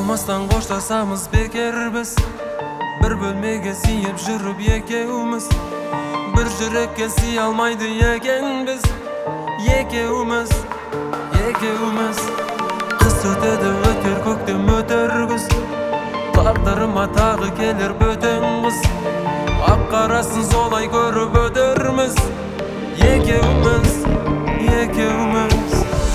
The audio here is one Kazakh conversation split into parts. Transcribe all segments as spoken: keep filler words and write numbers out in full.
Қиялмастан қоштасамыз бекер біз, бір бөлмеге сиіп жүріп екеуміз. Бір жүрекке сый алмайды екенбіз, екеуміз, екеуміз. Қыс өтеді, өтер көктем, өтер күз, тағдырыма тағы келер бөтен қыз. Ақ қарасын солай көріп өтерміз, екеуміз, екеуміз.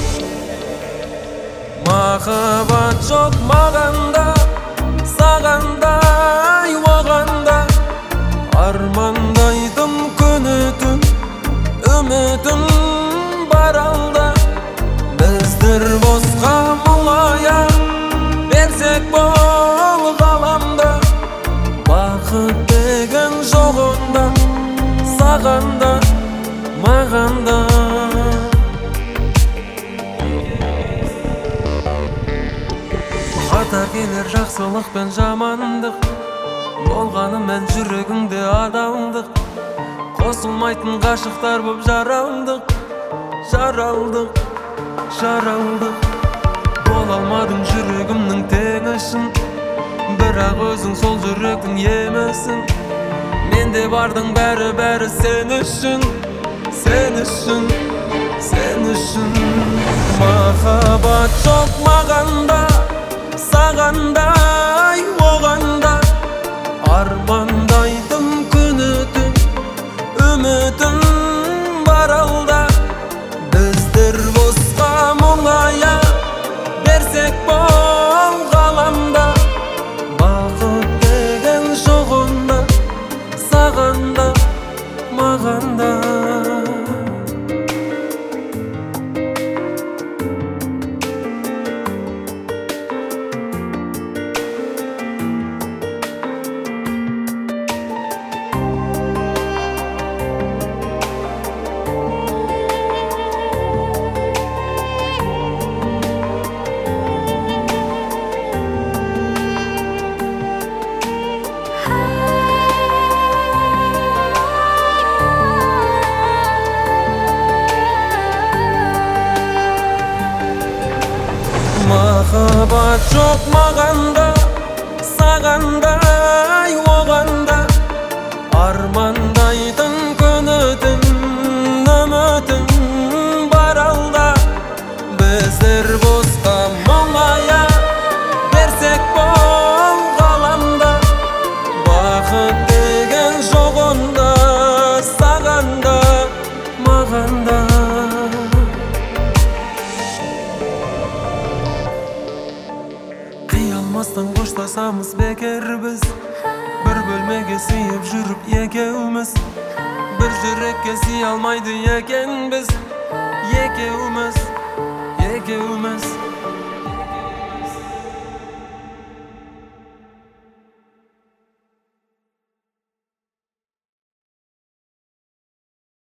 Махаббат жоқ мағанда, сағандай оғанда. Армандайдым күні-түн, үмітім бар алда. Біздер босқа мұңая берсек бол ғаламда. Бақыт деген жоқ онда, сағанда, мағанда. Қатар келер жақсылық пен жамандық, болғанымен жүрегімде адалдық. Қосылмайтын ғашықтар боп жаралдық, жаралдық, жаралдық. Бола алмадым жүрегімнің теңішін, бірақ өзің сол жүректің емісің. Менде бардың бәрі-бәрі сен үшін, сен үшін, сен үшін. Махаббат жоқ мағанда, сағандай оғанда. Армандайдым күні-түн, үмітім бар алда. Біздер босқа мұңая берсек бол ғаламда. Бақыт деген жоқ онда, сағанда, мағанда. Махаббат жоқ мағанда, сағандай оғанда. Армандайдың күні-түн, үмітім бар алда. Біздер босқа мұңая берсек бол ғаламда. Бақыт деген жоқ онда, сағанда, мағанда. Қиялмастан қоштасамыз бекер біз, бір бөлмеге сыйып жүріп екеуміз. Бір жүрекке сый алмайды екенбіз, екеуміз, екеуміз.